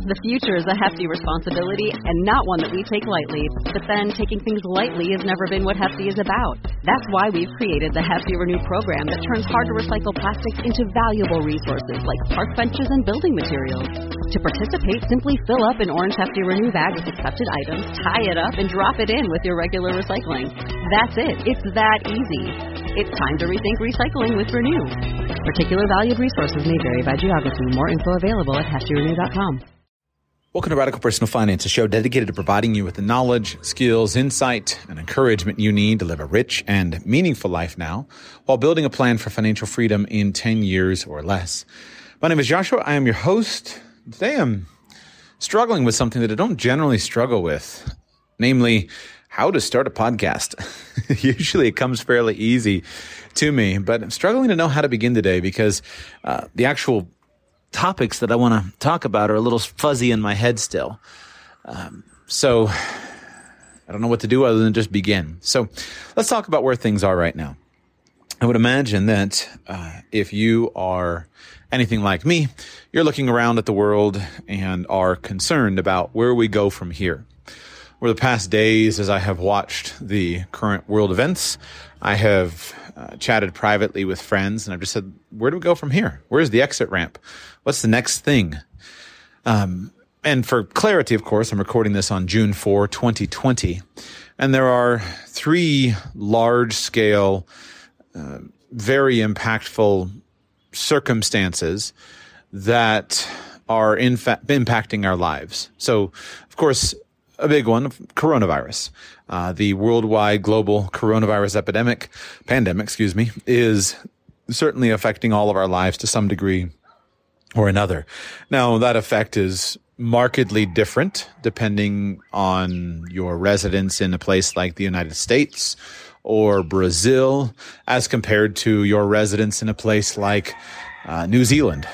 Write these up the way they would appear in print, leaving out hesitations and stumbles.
The future is a hefty responsibility and not one that we take lightly. But then taking things lightly has never been what Hefty is about. That's why we've created the Hefty Renew program that turns hard-to-recycle plastics into valuable resources like park benches and building materials. To participate, simply fill up an orange Hefty Renew bag with accepted items, tie it up, and drop it in with your regular recycling. That's it. It's that easy. It's time to rethink recycling with Renew. Particular valued resources may vary by geography. More info available at heftyrenew.com. Welcome to Radical Personal Finance, a show dedicated to providing you with the knowledge, skills, insight, and encouragement you need to live a rich and meaningful life now while building a plan for financial freedom in 10 years or less. My name is Joshua. I am your host. Today I'm struggling with something that I don't generally struggle with, namely how to start a podcast. Usually it comes fairly easy to me, but I'm struggling to know how to begin today because the actual topics that I want to talk about are a little fuzzy in my head still. So I don't know what to do other than just begin. So let's talk about where things are right now. I would imagine that if you are anything like me, you're looking around at the world and are concerned about where we go from here. Over the past days, as I have watched the current world events, I have chatted privately with friends, and I've just said, where do we go from here? Where's the exit ramp? What's the next thing? And for clarity, of course, I'm recording this on June 4, 2020, and there are three large-scale, very impactful circumstances that are in fact impacting our lives. So, of course, a big one, coronavirus. The worldwide global coronavirus pandemic, is certainly affecting all of our lives to some degree or another. Now, that effect is markedly different depending on your residence in a place like the United States or Brazil as compared to your residence in a place like New Zealand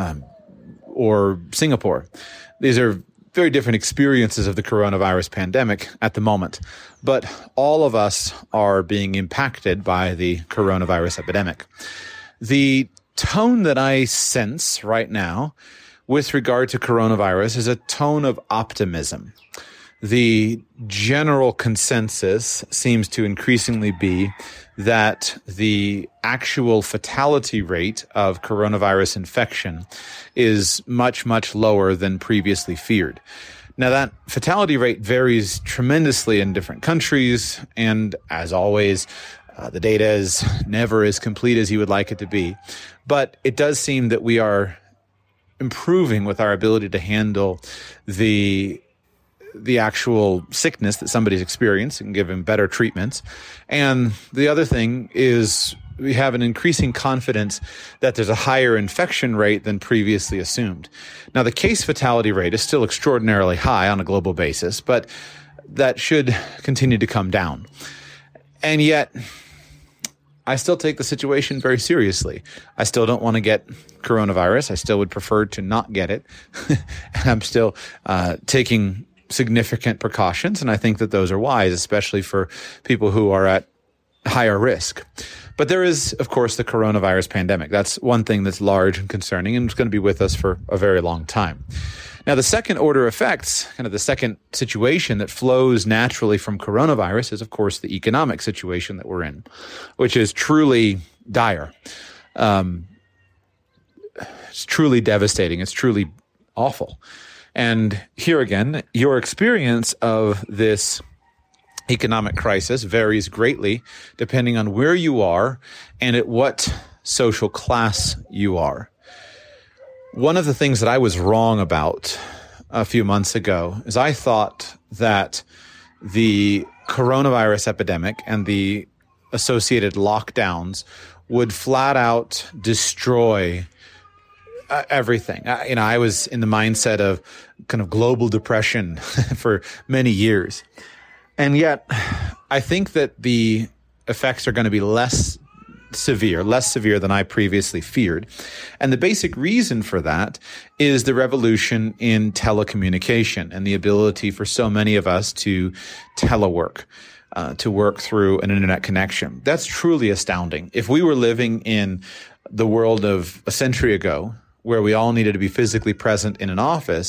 or Singapore. These are very different experiences of the coronavirus pandemic at the moment, but all of us are being impacted by the coronavirus epidemic. The tone that I sense right now with regard to coronavirus is a tone of optimism. The general consensus seems to increasingly be that the actual fatality rate of coronavirus infection is much, much lower than previously feared. Now, that fatality rate varies tremendously in different countries, and as always, the data is never as complete as you would like it to be. But it does seem that we are improving with our ability to handle the actual sickness that somebody's experienced and give him better treatments. And the other thing is we have an increasing confidence that there's a higher infection rate than previously assumed. Now, the case fatality rate is still extraordinarily high on a global basis, but that should continue to come down. And yet, I still take the situation very seriously. I still don't want to get coronavirus. I still would prefer to not get it. And I'm still taking significant precautions, and I think that those are wise, especially for people who are at higher risk. But there is, of course, the coronavirus pandemic. That's one thing that's large and concerning, and it's going to be with us for a very long time. Now, the second order effects, kind of the second situation that flows naturally from coronavirus is, of course, the economic situation that we're in, which is truly dire. It's truly devastating. It's truly awful. And here again, your experience of this economic crisis varies greatly depending on where you are and at what social class you are. One of the things that I was wrong about a few months ago is I thought that the coronavirus epidemic and the associated lockdowns would flat out destroy everything. I was in the mindset of kind of global depression for many years. And yet, I think that the effects are going to be less severe than I previously feared. And the basic reason for that is the revolution in telecommunication and the ability for so many of us to telework, to work through an internet connection. That's truly astounding. If we were living in the world of a century ago, where we all needed to be physically present in an office,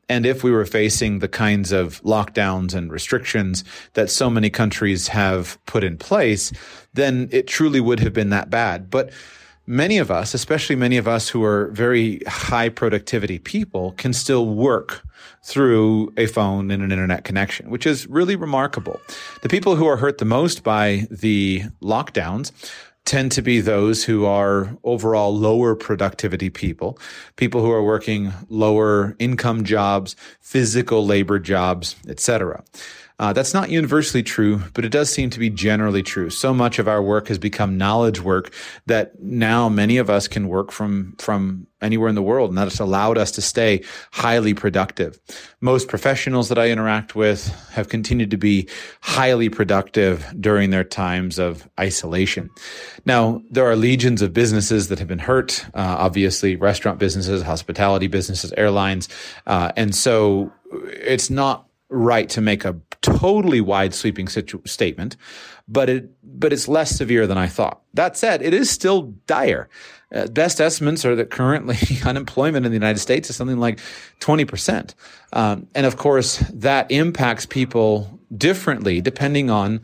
And if we were facing the kinds of lockdowns and restrictions that so many countries have put in place, then it truly would have been that bad. But many of us, especially many of us who are very high productivity people, can still work through a phone and an internet connection, which is really remarkable. The people who are hurt the most by the lockdowns tend to be those who are overall lower productivity people who are working lower income jobs, physical labor jobs, etc. That's not universally true, but it does seem to be generally true. So much of our work has become knowledge work that now many of us can work from anywhere in the world, and that's allowed us to stay highly productive. Most professionals that I interact with have continued to be highly productive during their times of isolation. Now, there are legions of businesses that have been hurt, obviously restaurant businesses, hospitality businesses, airlines, and so it's not right to make a totally wide sweeping statement, but it's less severe than I thought. That said, it is still dire. Best estimates are that currently unemployment in the United States is something like 20%. And of course, that impacts people differently depending on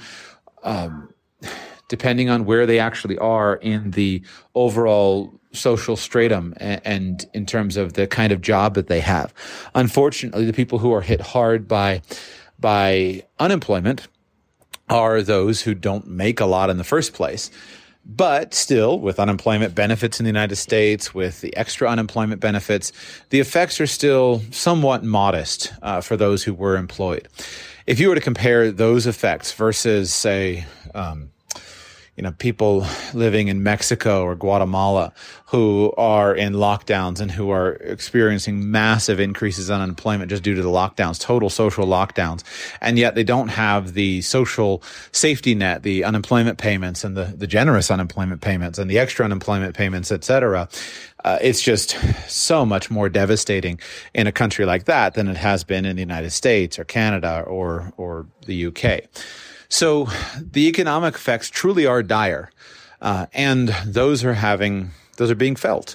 where they actually are in the overall social stratum and in terms of the kind of job that they have. Unfortunately, the people who are hit hard by unemployment are those who don't make a lot in the first place. But still, with unemployment benefits in the United States, with the extra unemployment benefits, the effects are still somewhat modest for those who were employed. If you were to compare those effects versus, say, people living in Mexico or Guatemala who are in lockdowns and who are experiencing massive increases in unemployment just due to the lockdowns, total social lockdowns, and yet they don't have the social safety net, the unemployment payments and the generous unemployment payments and the extra unemployment payments, et cetera. It's just so much more devastating in a country like that than it has been in the United States or Canada or the UK. So the economic effects truly are dire, and those are being felt.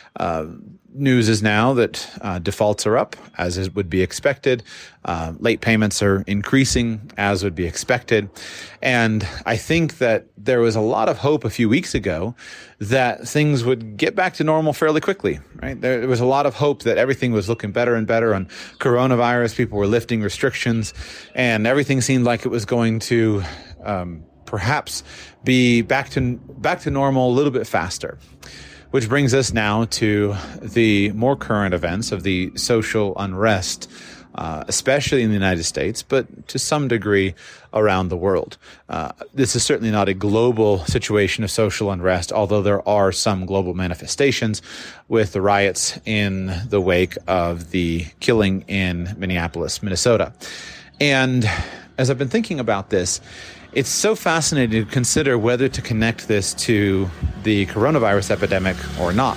News is now that defaults are up, as would be expected. Late payments are increasing, as would be expected. And I think that there was a lot of hope a few weeks ago that things would get back to normal fairly quickly, right? There was a lot of hope that everything was looking better and better on coronavirus. People were lifting restrictions, and everything seemed like it was going to perhaps be back to normal a little bit faster. Which brings us now to the more current events of the social unrest, especially in the United States, but to some degree around the world. This is certainly not a global situation of social unrest, although there are some global manifestations with the riots in the wake of the killing in Minneapolis, Minnesota. And as I've been thinking about this, it's so fascinating to consider whether to connect this to the coronavirus epidemic or not.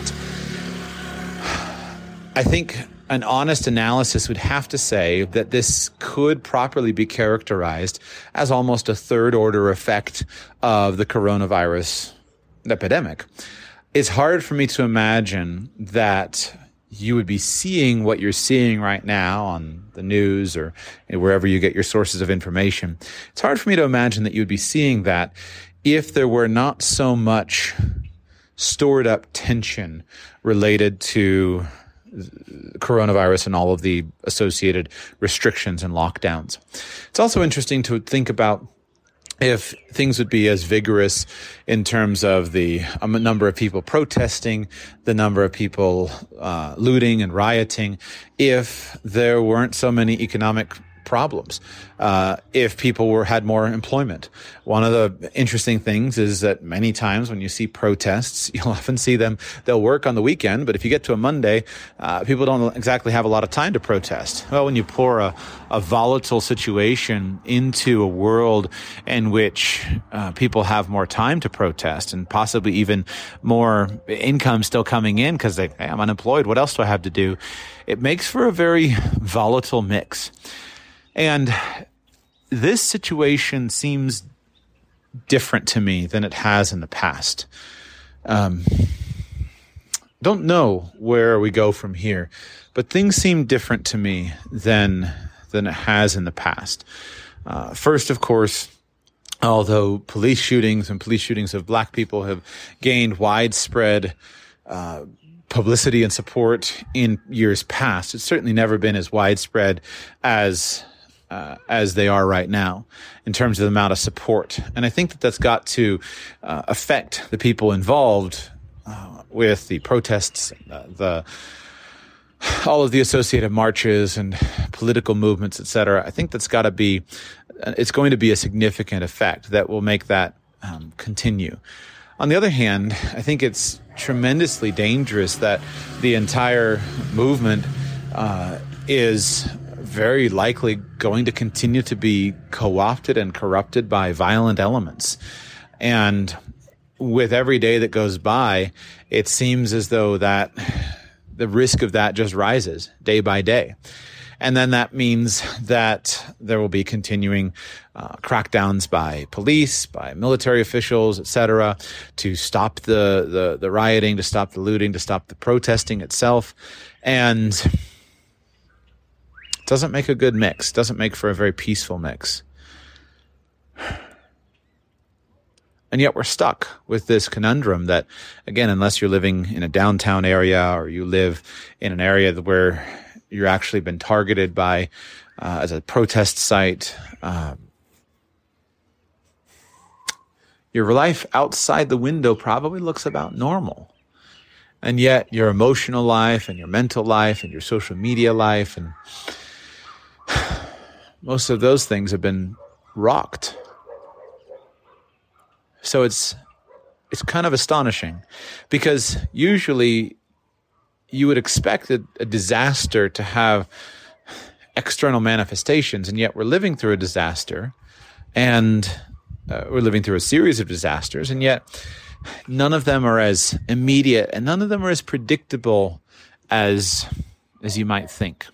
I think an honest analysis would have to say that this could properly be characterized as almost a third-order effect of the coronavirus epidemic. It's hard for me to imagine that you would be seeing what you're seeing right now on the news or wherever you get your sources of information. It's hard for me to imagine that you would be seeing that if there were not so much stored up tension related to coronavirus and all of the associated restrictions and lockdowns. It's also interesting to think about if things would be as vigorous in terms of the number of people protesting, the number of people looting and rioting, if there weren't so many economic problems, if people had more employment. One of the interesting things is that many times when you see protests, you'll often see them, they'll work on the weekend, but if you get to a Monday, people don't exactly have a lot of time to protest. Well, when you pour a volatile situation into a world in which people have more time to protest and possibly even more income still coming in because I'm unemployed, what else do I have to do? It makes for a very volatile mix. And this situation seems different to me than it has in the past. don't know where we go from here, but things seem different to me than it has in the past. First, of course, although police shootings of black people have gained widespread publicity and support in years past, it's certainly never been as widespread as they are right now in terms of the amount of support. And I think that that's got to affect the people involved with the protests, all of the associated marches and political movements, et cetera. I think it's going to be a significant effect that will make that continue. On the other hand, I think it's tremendously dangerous that the entire movement is very likely going to continue to be co-opted and corrupted by violent elements. And with every day that goes by, it seems as though that the risk of that just rises day by day. And then that means that there will be continuing crackdowns by police, by military officials, et cetera, to stop the rioting, to stop the looting, to stop the protesting itself. And it doesn't make a good mix, doesn't make for a very peaceful mix. And yet we're stuck with this conundrum that, again, unless you're living in a downtown area or you live in an area where you're actually been targeted by as a protest site, your life outside the window probably looks about normal. And yet your emotional life and your mental life and your social media life and most of those things have been rocked. So it's kind of astonishing because usually you would expect a disaster to have external manifestations, and yet we're living through a disaster and we're living through a series of disasters, and yet none of them are as immediate and none of them are as predictable as you might think.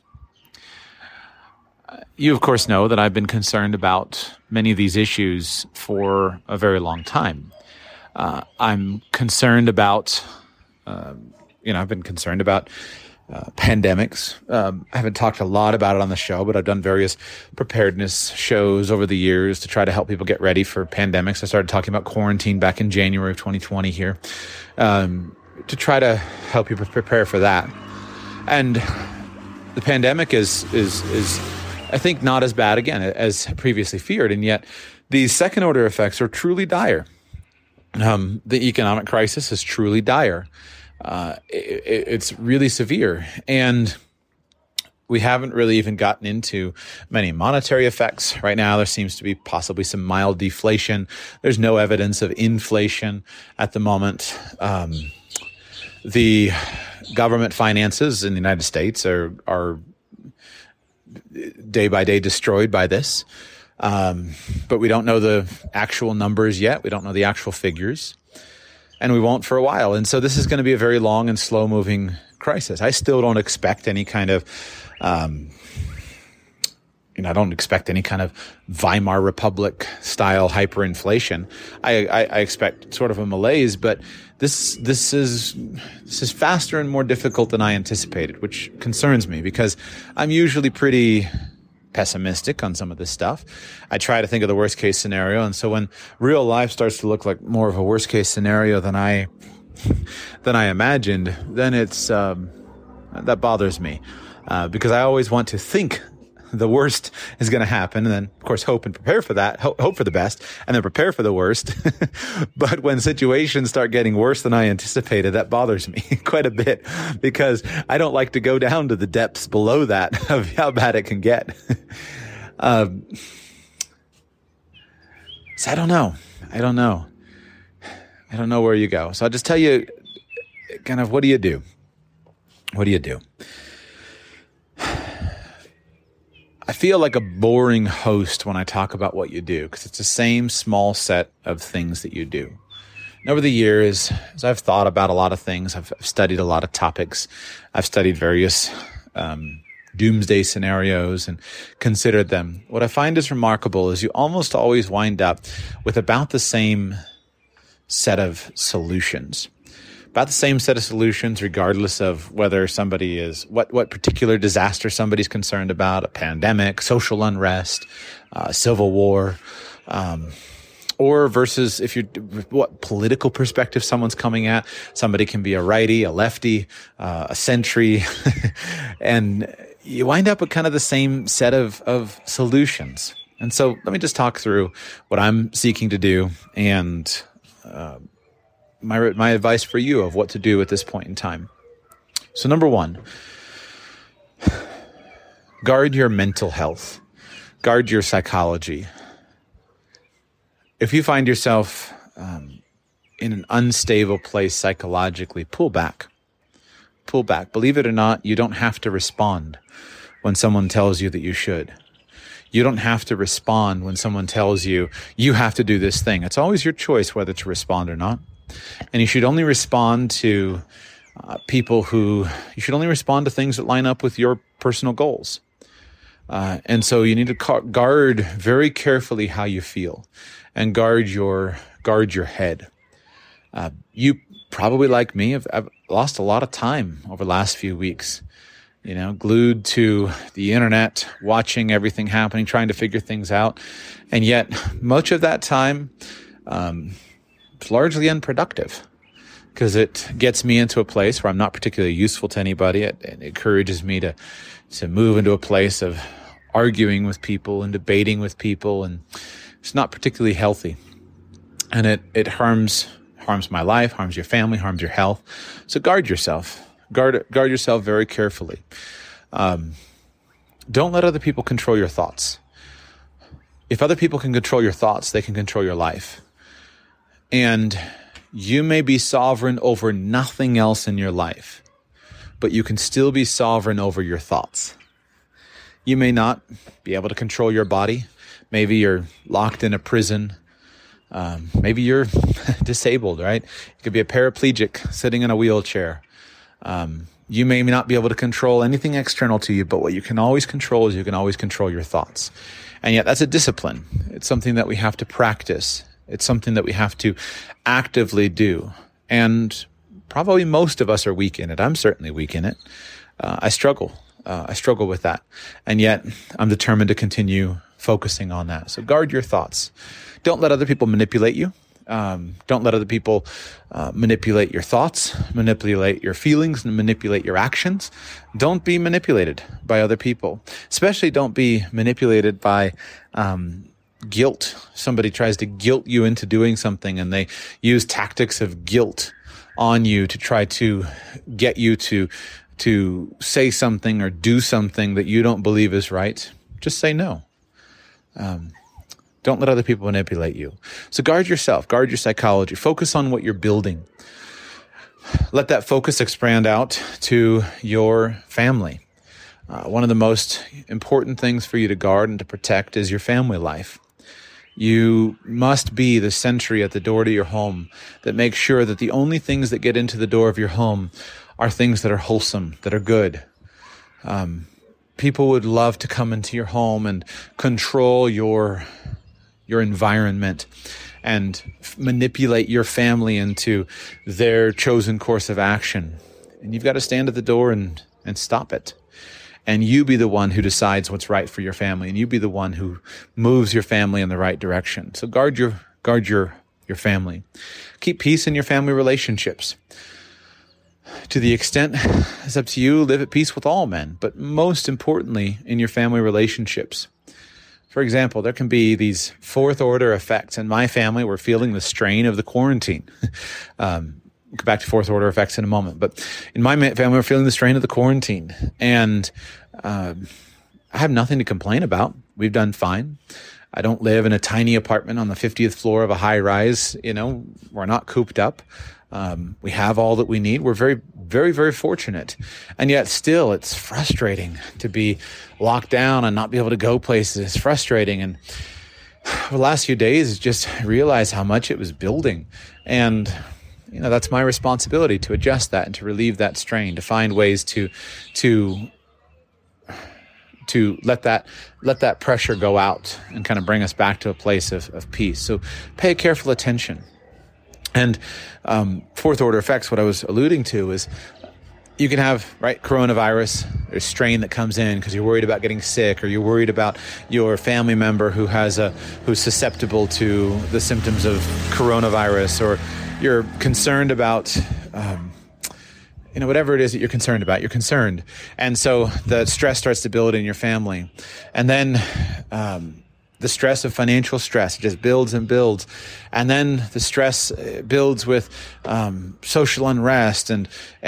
You, of course, know that I've been concerned about many of these issues for a very long time. I'm concerned about, I've been concerned about pandemics. I haven't talked a lot about it on the show, but I've done various preparedness shows over the years to try to help people get ready for pandemics. I started talking about quarantine back in January of 2020 here, to try to help people prepare for that. And the pandemic is I think not as bad, again, as previously feared, and yet these second-order effects are truly dire. The economic crisis is truly dire. It's really severe, and we haven't really even gotten into many monetary effects. Right now, there seems to be possibly some mild deflation. There's no evidence of inflation at the moment. The government finances in the United States are day by day destroyed by this. But we don't know the actual numbers yet. We don't know the actual figures. And we won't for a while. And so this is going to be a very long and slow-moving crisis. I still don't expect any kind of, I don't expect any kind of Weimar Republic style hyperinflation. I expect sort of a malaise, but this is faster and more difficult than I anticipated, which concerns me because I'm usually pretty pessimistic on some of this stuff. I try to think of the worst case scenario, and so when real life starts to look like more of a worst case scenario than I imagined, then it's that bothers me because I always want to think the worst is going to happen, and then of course hope and prepare for that, hope for the best, and then prepare for the worst. But when situations start getting worse than I anticipated, that bothers me quite a bit because I don't like to go down to the depths below that of how bad it can get. So I don't know where you go. So I'll just tell you kind of, what do you do? I feel like a boring host when I talk about what you do because it's the same small set of things that you do. And over the years, as I've thought about a lot of things, I've studied a lot of topics. I've studied various doomsday scenarios and considered them. What I find is remarkable is you almost always wind up with about the same set of solutions. about the same set of solutions, regardless of whether somebody is, what particular disaster somebody's concerned about, a pandemic, social unrest, civil war, or versus if you're, what political perspective someone's coming at. Somebody can be a righty, a lefty, a centry, and you wind up with kind of the same set of solutions. And so let me just talk through what I'm seeking to do and my advice for you of what to do at this point in time. So number one, guard your mental health. Guard your psychology. If you find yourself in an unstable place psychologically, pull back. Pull back. Believe it or not, you don't have to respond when someone tells you that you should. You don't have to respond when someone tells you, you have to do this thing. It's always your choice whether to respond or not. And you should only respond to you should only respond to things that line up with your personal goals. And so you need to guard very carefully how you feel and guard your head. You probably, like me, have lost a lot of time over the last few weeks, glued to the internet, watching everything happening, trying to figure things out. And yet much of that time, it's largely unproductive because it gets me into a place where I'm not particularly useful to anybody. It encourages me to move into a place of arguing with people and debating with people, and it's not particularly healthy. And it harms my life, harms your family, harms your health. So guard yourself. Guard yourself very carefully. Don't let other people control your thoughts. If other people can control your thoughts, they can control your life. And you may be sovereign over nothing else in your life, but you can still be sovereign over your thoughts. You may not be able to control your body. Maybe you're locked in a prison. Maybe you're disabled, right? You could be a paraplegic sitting in a wheelchair. You may not be able to control anything external to you, but what you can always control is you can always control your thoughts. And yet that's a discipline. It's something that we have to practice. It's something that we have to actively do. And probably most of us are weak in it. I'm certainly weak in it. I struggle with that. And yet I'm determined to continue focusing on that. So guard your thoughts. Don't let other people manipulate you. Don't let other people manipulate your thoughts, manipulate your feelings, and manipulate your actions. Don't be manipulated by other people. Especially don't be manipulated by guilt. Somebody tries to guilt you into doing something, and they use tactics of guilt on you to try to get you to say something or do something that you don't believe is right. Just say no. Don't let other people manipulate you. So guard yourself, guard your psychology. Focus on what you're building. Let that focus expand out to your family. One of the most important things for you to guard and to protect is your family life. You must be the sentry at the door to your home that makes sure that the only things that get into the door of your home are things that are wholesome, that are good. People would love to come into your home and control your environment and manipulate your family into their chosen course of action. And you've got to stand at the door and stop it. And you be the one who decides what's right for your family, and you be the one who moves your family in the right direction. So guard your family. Keep peace in your family relationships. To the extent it's up to you, live at peace with all men, but most importantly, in your family relationships. For example, there can be these fourth order effects. In my family, we're feeling the strain of the quarantine. We'll go back to fourth order effects in a moment. But in my family, we're feeling the strain of the quarantine. And I have nothing to complain about. We've done fine. I don't live in a tiny apartment on the 50th floor of a high rise. We're not cooped up. We have all that we need. We're very, very, very fortunate. And yet still, it's frustrating to be locked down and not be able to go places. It's frustrating. And the last few days, just realized how much it was building. And, that's my responsibility to adjust that and to relieve that strain, to find ways to let that pressure go out and kind of bring us back to a place of peace. So pay careful attention. And fourth order effects, what I was alluding to is you can have, right, coronavirus, there's strain that comes in because you're worried about getting sick, or you're worried about your family member who's susceptible to the symptoms of coronavirus, or you're concerned about whatever it is that you're concerned about, you're concerned. And so the stress starts to build in your family. And then the stress of financial stress just builds and builds. And then the stress builds with social unrest and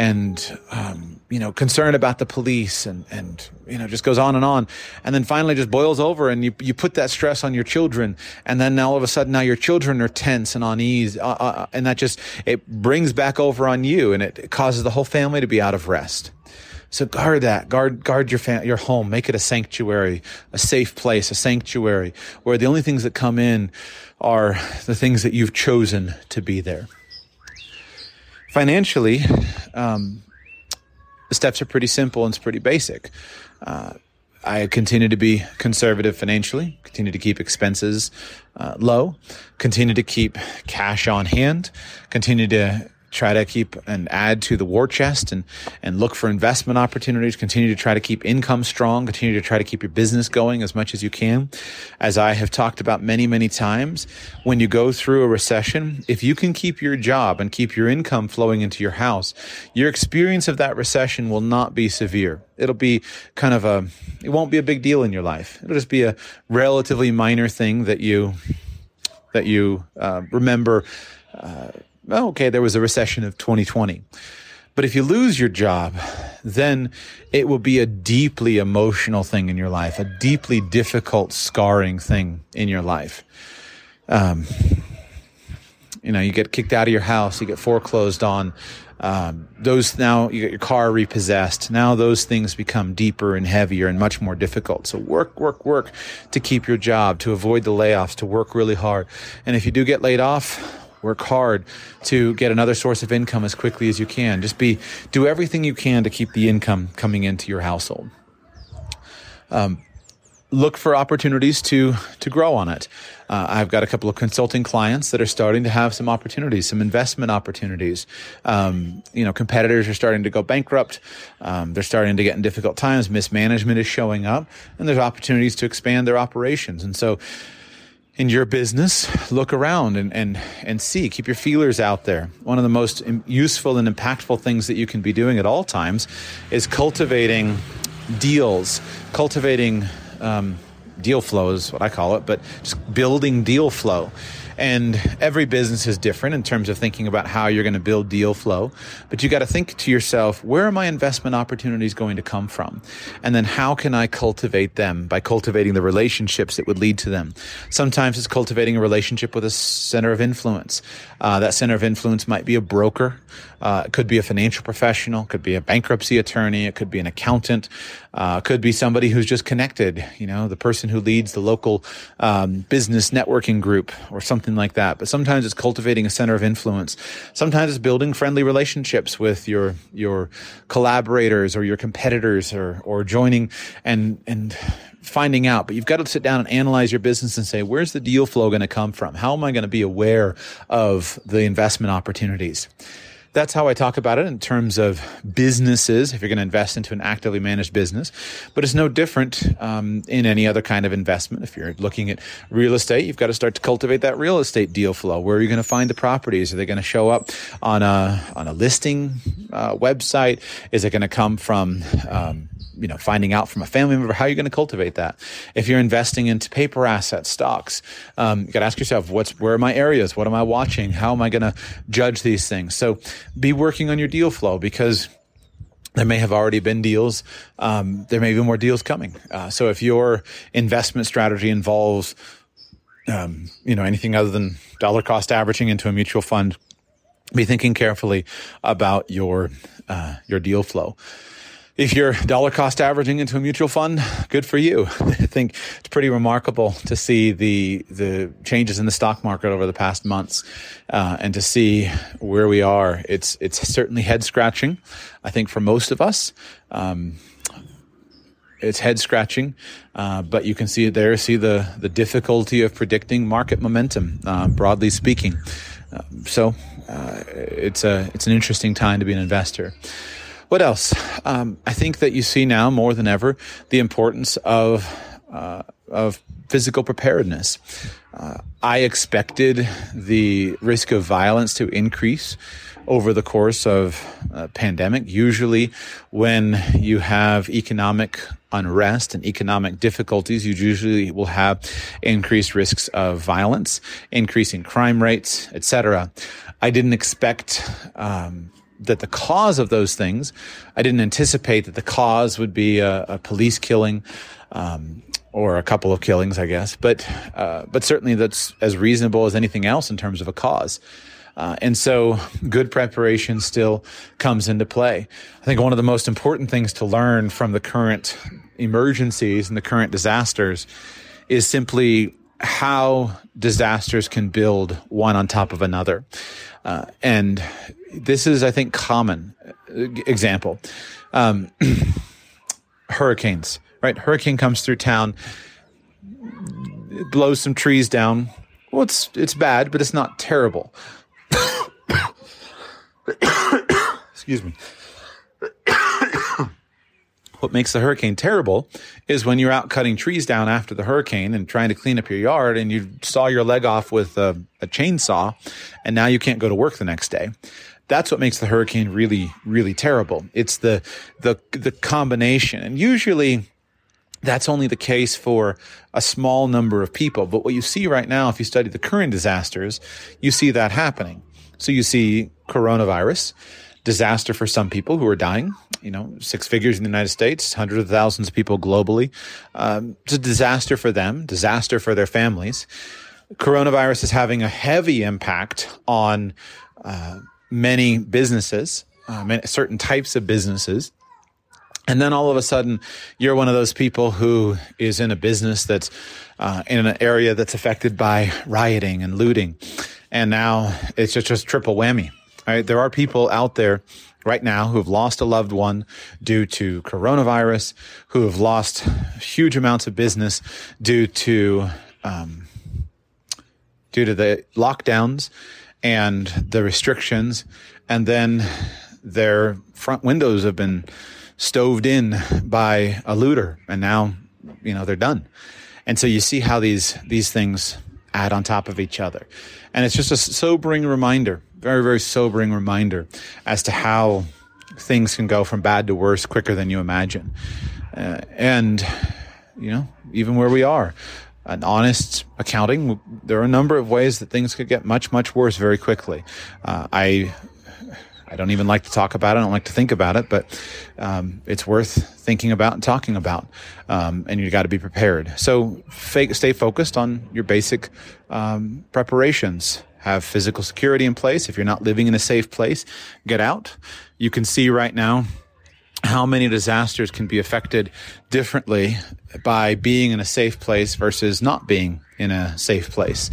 concern about the police and just goes on. And then finally just boils over, and you put that stress on your children. And then all of a sudden now your children are tense and on ease. And that it brings back over on you, and it causes the whole family to be out of rest. So guard that. Guard your home. Make it a sanctuary, a safe place, a sanctuary where the only things that come in are the things that you've chosen to be there. Financially, the steps are pretty simple and it's pretty basic. I continue to be conservative financially, continue to keep expenses low, continue to keep cash on hand, continue to try to keep and add to the war chest and look for investment opportunities, continue to try to keep income strong, continue to try to keep your business going as much as you can. As I have talked about many, many times, when you go through a recession, if you can keep your job and keep your income flowing into your house, your experience of that recession will not be severe. It'll be it won't be a big deal in your life. It'll just be a relatively minor thing that you remember. Okay, there was a recession of 2020. But if you lose your job, then it will be a deeply emotional thing in your life, a deeply difficult, scarring thing in your life. You get kicked out of your house, you get foreclosed on. Now you get your car repossessed. Now those things become deeper and heavier and much more difficult. So work to keep your job, to avoid the layoffs, to work really hard. And if you do get laid off, work hard to get another source of income as quickly as you can. Do everything you can to keep the income coming into your household. Look for opportunities to grow on it. I've got a couple of consulting clients that are starting to have some opportunities, some investment opportunities. Competitors are starting to go bankrupt. They're starting to get in difficult times. Mismanagement is showing up, and there's opportunities to expand their operations. And so, in your business, look around and see. Keep your feelers out there. One of the most useful and impactful things that you can be doing at all times is cultivating deals, cultivating deal flow is what I call it, but just building deal flow. And every business is different in terms of thinking about how you're going to build deal flow. But you got to think to yourself, where are my investment opportunities going to come from? And then how can I cultivate them by cultivating the relationships that would lead to them? Sometimes it's cultivating a relationship with a center of influence. That center of influence might be a broker. It could be a financial professional, could be a bankruptcy attorney, it could be an accountant, could be somebody who's just connected, the person who leads the local business networking group or something like that. But sometimes it's cultivating a center of influence. Sometimes it's building friendly relationships with your collaborators or your competitors or joining and finding out. But you've got to sit down and analyze your business and say, where's the deal flow going to come from? How am I going to be aware of the investment opportunities? That's how I talk about it in terms of businesses, if you're going to invest into an actively managed business. But it's no different in any other kind of investment. If you're looking at real estate, you've got to start to cultivate that real estate deal flow. Where are you going to find the properties? Are they going to show up on a listing website? Is it going to come from finding out from a family member? How are you going to cultivate that? If you're investing into paper assets, stocks, you got to ask yourself, where are my areas? What am I watching? How am I going to judge these things? So be working on your deal flow, because there may have already been deals. There may be more deals coming. So if your investment strategy involves, anything other than dollar cost averaging into a mutual fund, be thinking carefully about your deal flow. If you're dollar cost averaging into a mutual fund, good for you. I think it's pretty remarkable to see the changes in the stock market over the past months, and to see where we are. It's certainly head scratching. I think for most of us, it's head scratching, but you can see the difficulty of predicting market momentum, broadly speaking. So it's an interesting time to be an investor. What else? I think that you see now more than ever the importance of physical preparedness. I expected the risk of violence to increase over the course of a pandemic. Usually when you have economic unrest and economic difficulties, you usually will have increased risks of violence, increasing crime rates, etc. I didn't expect that the cause of those things, I didn't anticipate that the cause would be a police killing, or a couple of killings, I guess. But certainly that's as reasonable as anything else in terms of a cause. And so good preparation still comes into play. I think one of the most important things to learn from the current emergencies and the current disasters is simply how disasters can build one on top of another. And this is, I think, common example. Hurricanes, right? Hurricane comes through town, it blows some trees down. Well, it's bad, but it's not terrible. Excuse me. What makes the hurricane terrible is when you're out cutting trees down after the hurricane and trying to clean up your yard and you saw your leg off with a chainsaw and now you can't go to work the next day. That's what makes the hurricane really, really terrible. It's the combination. And usually that's only the case for a small number of people. But what you see right now, if you study the current disasters, you see that happening. So you see coronavirus, disaster for some people who are dying, 6 figures in the United States, hundreds of thousands of people globally. It's a disaster for them, disaster for their families. Coronavirus is having a heavy impact on many businesses, certain types of businesses. And then all of a sudden, you're one of those people who is in a business that's in an area that's affected by rioting and looting. And now it's just triple whammy. Right? There are people out there right now who have lost a loved one due to coronavirus, who have lost huge amounts of business due to the lockdowns and the restrictions. And then their front windows have been stoved in by a looter, and now, they're done. And so you see how these things add on top of each other. And it's just a sobering reminder, very, very sobering reminder as to how things can go from bad to worse quicker than you imagine. And even where we are, an honest accounting, there are a number of ways that things could get much, much worse very quickly. I don't even like to talk about it. I don't like to think about it, but it's worth thinking about and talking about. And you got to be prepared. So stay focused on your basic preparations. Have physical security in place. If you're not living in a safe place, get out. You can see right now how many disasters can be affected differently by being in a safe place versus not being in a safe place.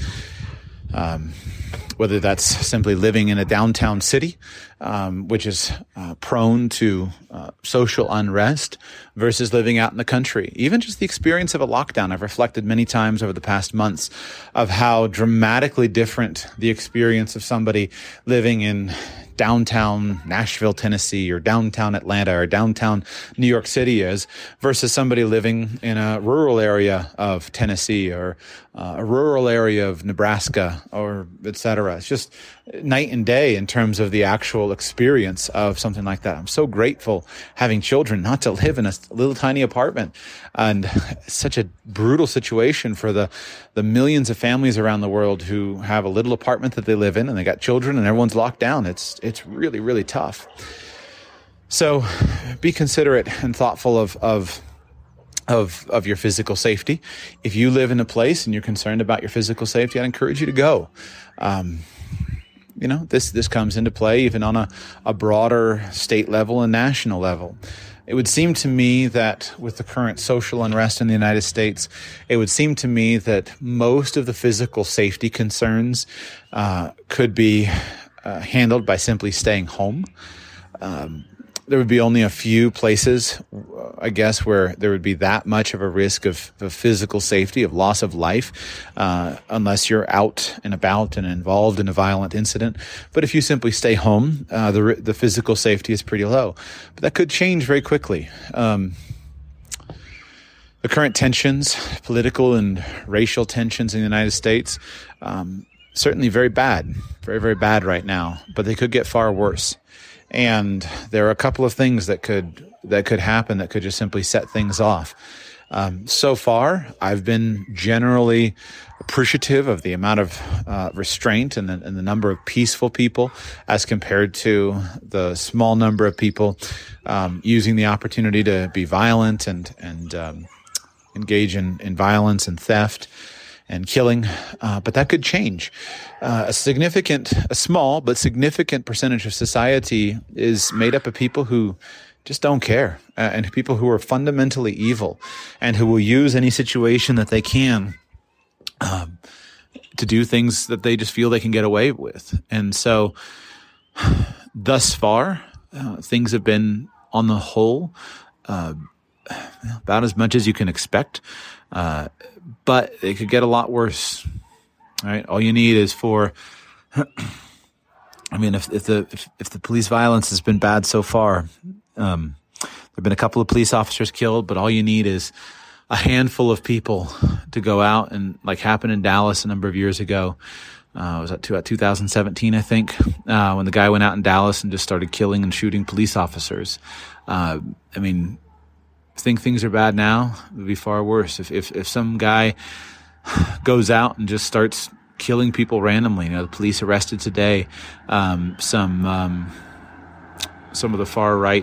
Whether that's simply living in a downtown city, which is prone to social unrest, versus living out in the country. Even just the experience of a lockdown, I've reflected many times over the past months of how dramatically different the experience of somebody living in downtown Nashville, Tennessee, or downtown Atlanta, or downtown New York City is versus somebody living in a rural area of Tennessee or a rural area of Nebraska, or et cetera. It's just night and day in terms of the actual experience of something like that. I'm so grateful having children not to live in a little tiny apartment, and such a brutal situation for the millions of families around the world who have a little apartment that they live in and they got children and everyone's locked down. It's really, really tough. So be considerate and thoughtful of your physical safety. If you live in a place and you're concerned about your physical safety, I'd encourage you to go. This comes into play even on a broader state level and national level. It would seem to me that with the current social unrest in the United States, it would seem to me that most of the physical safety concerns could be handled by simply staying home. there would be only a few places, I guess, where there would be that much of a risk of physical safety, of loss of life, unless you're out and about and involved in a violent incident. But if you simply stay home, the physical safety is pretty low. But that could change very quickly. The current tensions, political and racial tensions in the United States, certainly very bad, very, very bad right now, but they could get far worse. And there are a couple of things that could happen that could just simply set things off. So far, I've been generally appreciative of the amount of restraint and the number of peaceful people as compared to the small number of people using the opportunity to be violent and engage in violence and theft and killing, but that could change. A small but significant percentage of society is made up of people who just don't care, and people who are fundamentally evil, and who will use any situation that they can to do things that they just feel they can get away with. And so, thus far, things have been, on the whole, about as much as you can expect. But it could get a lot worse. All right. All you need is for, I mean, if the police violence has been bad so far, there've been a couple of police officers killed, but all you need is a handful of people to go out, and like happened in Dallas a number of years ago. It was at 2017, I think, when the guy went out in Dallas and just started killing and shooting police officers. I mean, think things are bad now, it would be far worse. If some guy goes out and just starts killing people randomly, the police arrested today some of the far right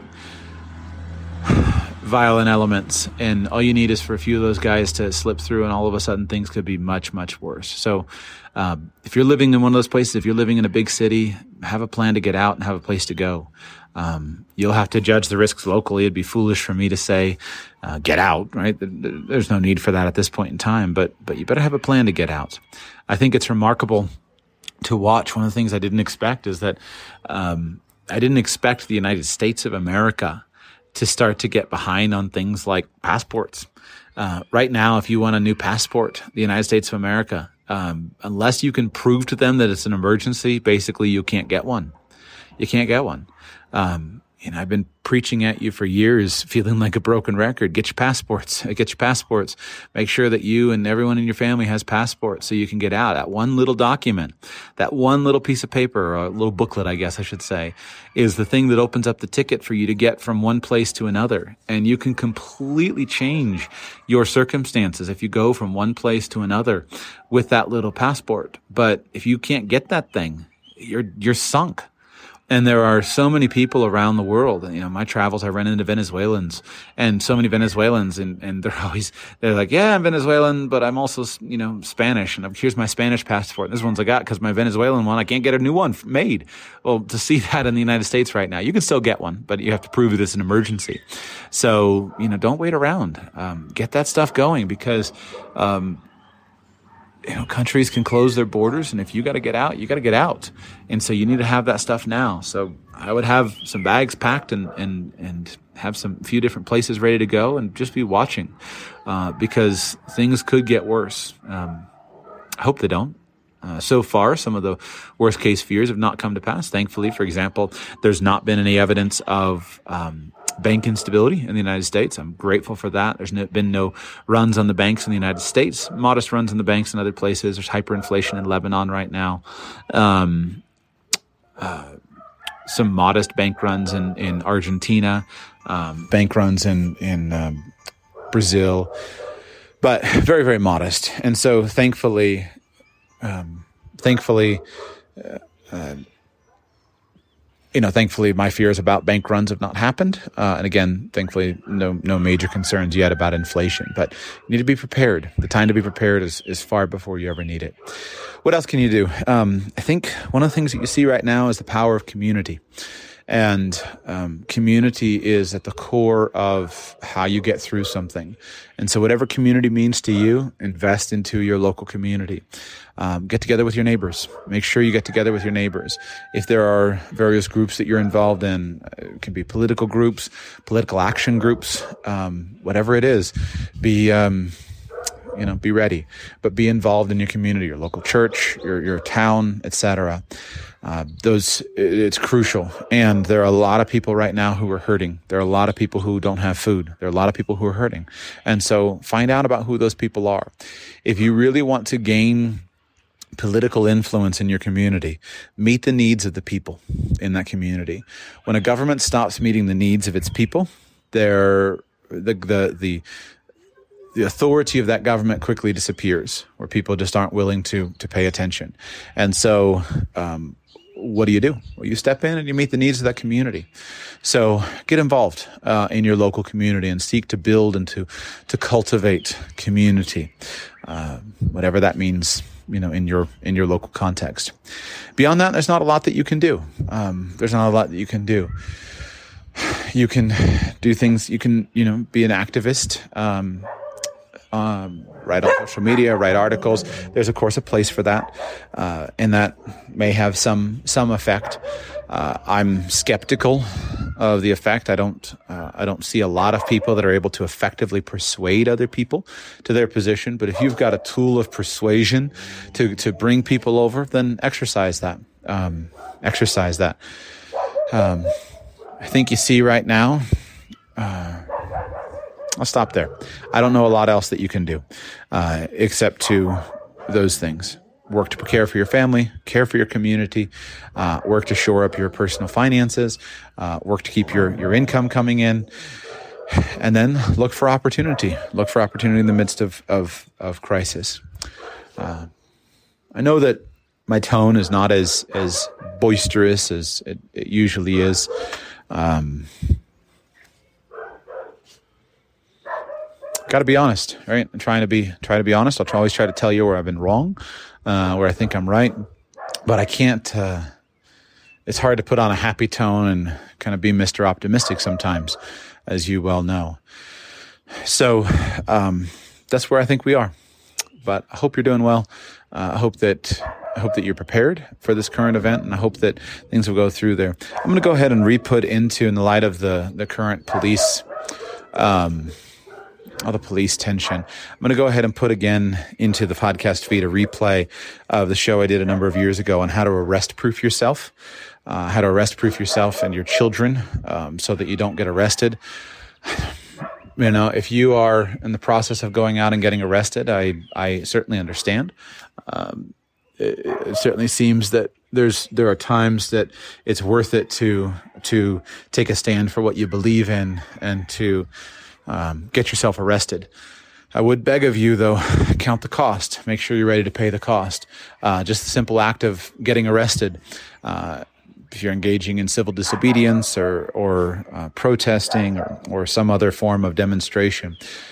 violent elements, and all you need is for a few of those guys to slip through, and all of a sudden things could be much, much worse. So if you're living in one of those places, if you're living in a big city, have a plan to get out and have a place to go. You'll have to judge the risks locally. It'd be foolish for me to say, get out, right? There's no need for that at this point in time, but you better have a plan to get out. I think it's remarkable to watch. One of the things I didn't expect is that, I didn't expect the United States of America to start to get behind on things like passports. Right now, if you want a new passport, the United States of America, unless you can prove to them that it's an emergency, basically you can't get one. You can't get one. I've been preaching at you for years, feeling like a broken record. Get your passports. Get your passports. Make sure that you and everyone in your family has passports so you can get out. That one little document, that one little piece of paper, or a little booklet, I guess I should say, is the thing that opens up the ticket for you to get from one place to another. And you can completely change your circumstances if you go from one place to another with that little passport. But if you can't get that thing, you're sunk. And there are so many people around the world. My travels, I run into Venezuelans, and so many Venezuelans, and they're like, yeah, I'm Venezuelan, but I'm also, Spanish, and here's my Spanish passport. This one's I got because my Venezuelan one, I can't get a new one made. Well, to see that in the United States right now, you can still get one, but you have to prove that it's an emergency. So, don't wait around. Get that stuff going, because, countries can close their borders, and if you got to get out, you got to get out. And so you need to have that stuff now. So I would have some bags packed and have some few different places ready to go, and just be watching, because things could get worse. I hope they don't. So far, some of the worst case fears have not come to pass. Thankfully, for example, there's not been any evidence of bank instability in the United States. I'm grateful for that. There's been no runs on the banks in the United States, modest runs on the banks in other places. There's hyperinflation in Lebanon right now. Some modest bank runs in Argentina, bank runs in Brazil, but very, very modest. And so thankfully, thankfully my fears about bank runs have not happened. And again, thankfully, no major concerns yet about inflation, but you need to be prepared. The time to be prepared is far before you ever need it. What else can you do? I think one of the things that you see right now is the power of community. And community is at the core of how you get through something. And so whatever community means to you, invest into your local community. Get together with your neighbors. Make sure you get together with your neighbors. If there are various groups that you're involved in, it can be political groups, political action groups, whatever it is, be ready, but be involved in your community, your local church, your town, etc. It's crucial. And there are a lot of people right now who are hurting. There are a lot of people who don't have food. There are a lot of people who are hurting. And so find out about who those people are. If you really want to gain political influence in your community, meet the needs of the people in that community. When a government stops meeting the needs of its people, the authority of that government quickly disappears, where people just aren't willing to pay attention. And so, what do? Well, you step in and you meet the needs of that community. So get involved in your local community and seek to build and to cultivate community, whatever that means, in your local context. Beyond that, there's not a lot that you can do. You can do things. You can, be an activist. Write on social media, write articles. There's, of course, a place for that, and that may have some effect. I'm skeptical of the effect. I don't see a lot of people that are able to effectively persuade other people to their position. But if you've got a tool of persuasion to bring people over, then exercise that. I think you see right now. I'll stop there. I don't know a lot else that you can do, except to those things. Work to care for your family, care for your community, work to shore up your personal finances, work to keep your income coming in, and then look for opportunity. Look for opportunity in the midst of crisis. I know that my tone is not as boisterous as it usually is. Got to be honest, right? I'm try to be honest. I'll always try to tell you where I've been wrong, where I think I'm right, but I can't. It's hard to put on a happy tone and kind of be Mr. Optimistic sometimes, as you well know. So that's where I think we are. But I hope you're doing well. I hope that you're prepared for this current event, and I hope that things will go through there. I'm going to go ahead and re-put into, in the light of the current police. The police tension. I'm going to go ahead and put again into the podcast feed a replay of the show I did a number of years ago on how to arrest-proof yourself, and your children, so that you don't get arrested. If you are in the process of going out and getting arrested, I certainly understand. It certainly seems that there are times that it's worth it to take a stand for what you believe in and to get yourself arrested. I would beg of you, though, count the cost. Make sure you're ready to pay the cost. Just the simple act of getting arrested, if you're engaging in civil disobedience or protesting or some other form of demonstration.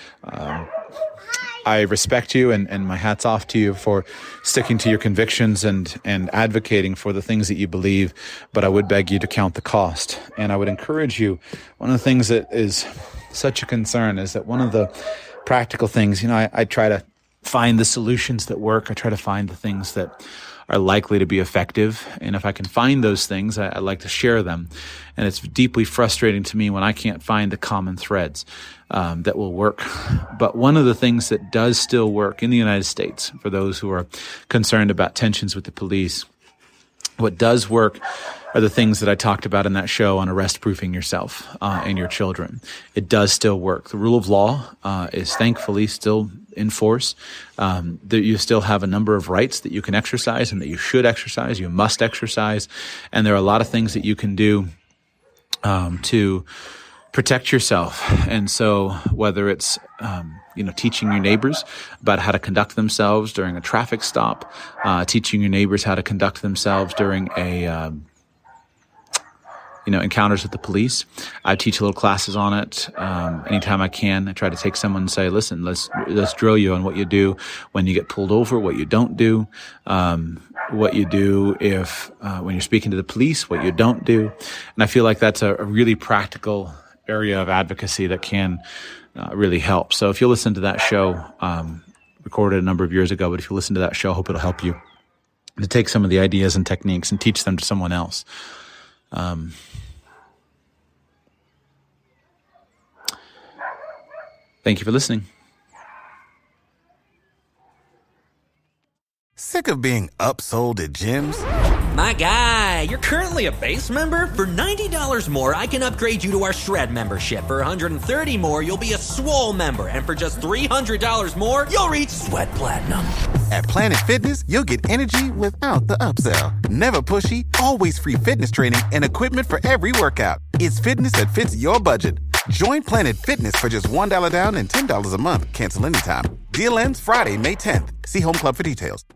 I respect you, and my hat's off to you for sticking to your convictions and advocating for the things that you believe, but I would beg you to count the cost. And I would encourage you, one of the things that is such a concern is that one of the practical things, I try to find the solutions that work. I try to find the things that are likely to be effective. And if I can find those things, I like to share them. And it's deeply frustrating to me when I can't find the common threads that will work. But one of the things that does still work in the United States, for those who are concerned about tensions with the police, what does work are the things that I talked about in that show on arrest-proofing yourself and your children. It does still work. The rule of law is thankfully still in force. That you still have a number of rights that you can exercise and that you should exercise, you must exercise. And there are a lot of things that you can do to protect yourself. And so whether it's teaching your neighbors about how to conduct themselves during a traffic stop, teaching your neighbors how to conduct themselves during a encounters with the police. I teach little classes on it anytime I can. I try to take someone and say, listen, let's drill you on what you do when you get pulled over, what you don't do. what you do if when you're speaking to the police, what you don't do. And I feel like that's a really practical area of advocacy that can really help. So if you listen to that show, recorded a number of years ago, but if you listen to that show, I hope it'll help you to take some of the ideas and techniques and teach them to someone else. Thank you for listening. Sick of being upsold at gyms? My guy, you're currently a base member? For $90 more, I can upgrade you to our Shred membership. For $130 more, you'll be a Swole member. And for just $300 more, you'll reach Sweat Platinum. At Planet Fitness, you'll get energy without the upsell. Never pushy, always free fitness training and equipment for every workout. It's fitness that fits your budget. Join Planet Fitness for just $1 down and $10 a month. Cancel anytime. Deal ends Friday, May 10th. See Home Club for details.